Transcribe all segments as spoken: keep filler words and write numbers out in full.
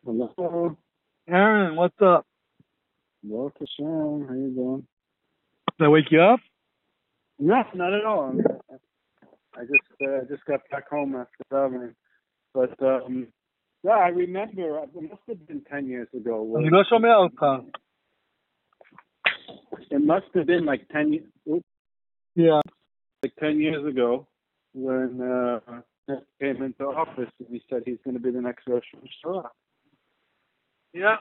Hello. Aaron, what's up? Baruch Hashem. How you doing? Did I wake you up? No, not at all. I just uh, just got back home after traveling. But um, yeah, I remember. It must have been ten years ago. אני לא שומע אותך. It must have been like ten. Oops, Yeah. like ten years ago when uh, he came into office and he said he's going to be the next Rosh Hashanah. Yeah.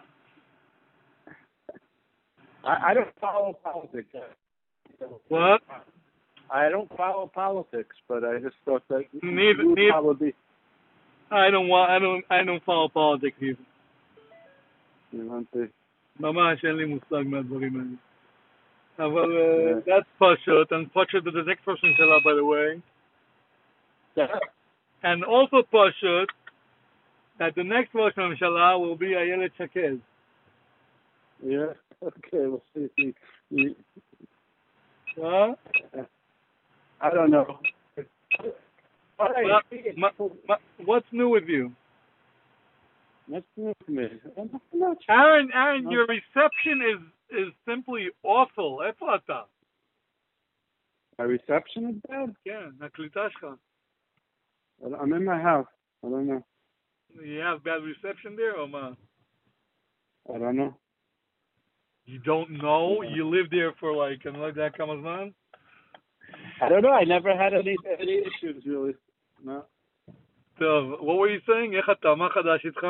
I, I don't follow politics. What? I don't follow politics, but I just thought that Neither, you would neither. probably. I don't want. I don't. I don't follow politics either. הבנתי. ממש אין לי מושג מהדברים האלה. אבל uh, that's פשוט, and פשוט is the next person שלה, by the way. Yeah. And also פשוט that the next ראש הממשלה will be איילת שקד. Yeah. Okay. We'll see. If we, What? I don't know. Well, ma, ma, what's new with you? What's new for me? Nothing much. Aaron, Aaron, No. your reception is is simply awful. איפה אתה? My reception is bad. כן, הקליטה שלך. I'm in my house. I don't know. You have bad reception there, or ma? I don't know. You don't know? Yeah. You lived there for like, and like that comes on? I don't know. I never had any any issues really. No. So, what were you saying? איך אתה? מה חדש איתך?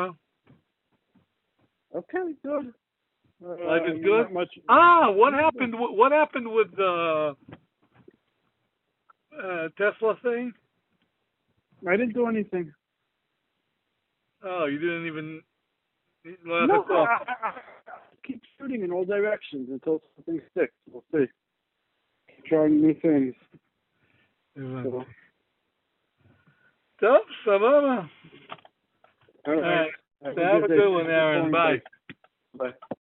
Okay. Good. Uh, Life is good? not much. Ah, what happened? What, what happened with the uh, Tesla thing? I didn't do anything. Oh, you didn't even. No. I, I, I keep shooting in all directions until something sticks. We'll see. Keep trying new things. So. טוב, סבבה. All right. Have a good one, Aaron. Bye. Bye.